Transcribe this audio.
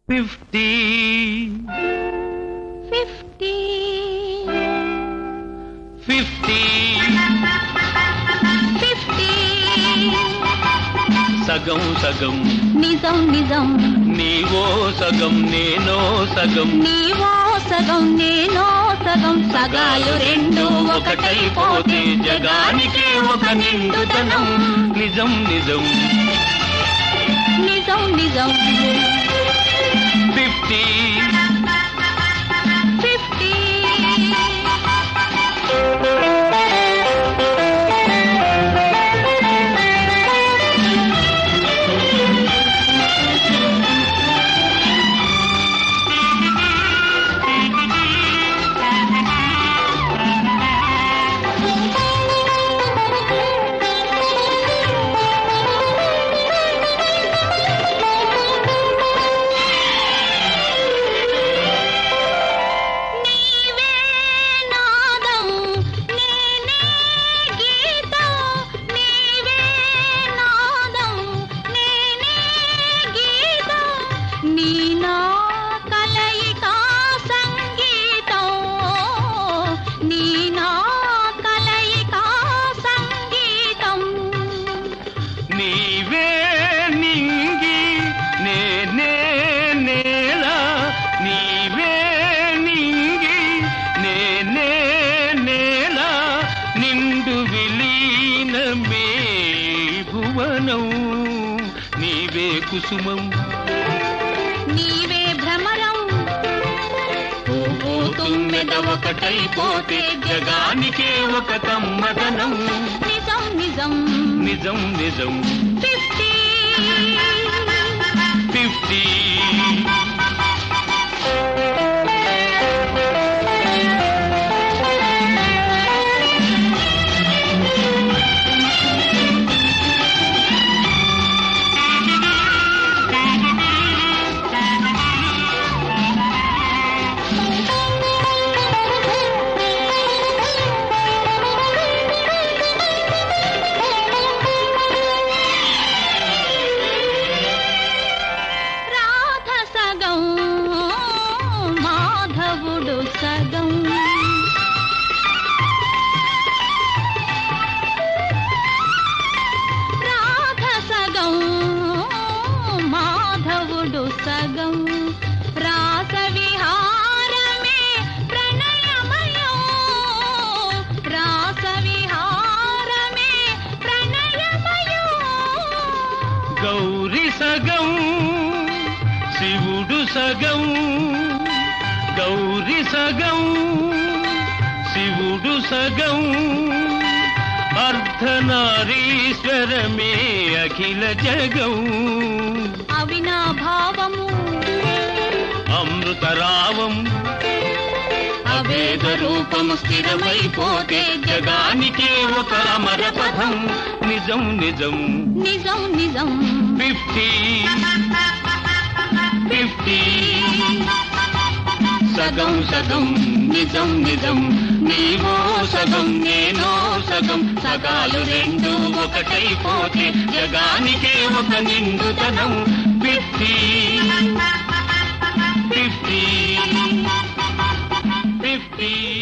50 50 50 సగం సగం నిజం నిజం నీవో సగం నేనో సగం నీవో సగం నేనో సగం సగాలు రెండు ఒకటైపోతే జగానికే ఒక నిండుతనం నిజం నిజం నిజం నిజం 50 నీవే నింగి నేనే నేల నీవే నింగి నేనే నేల నిండు విలీనమే భువనం నీవే కుసుమం నీవే భ్రమరం తుమ్మెద ఒకటైపోతే జగానికే ఒక కమ్మదనం నిజం నిజం నిజం నిజం 50 50 సగం రాధ సగం మాధవుడు సగం రాస విహారమే ప్రణయమయం రాస విహారమే ప్రణయమయం గౌరి సగం శివుడు సగం గౌరి సగం శివుడు సగం అర్ధనారీశ్వరమే అఖిల జగం అవినాభావము అమృతరావం అవేద రూపము స్థిరమైపోతే జగానికే ఒక అమర పదం నిజం నిజం నిజం నిజం 50 50 సగం సగం నిజం నిజం నీవో సగం నేనో సగం సగాలు రెండు ఒకటైపోతే జగానికే ఒక నిండుతనం 50 50 50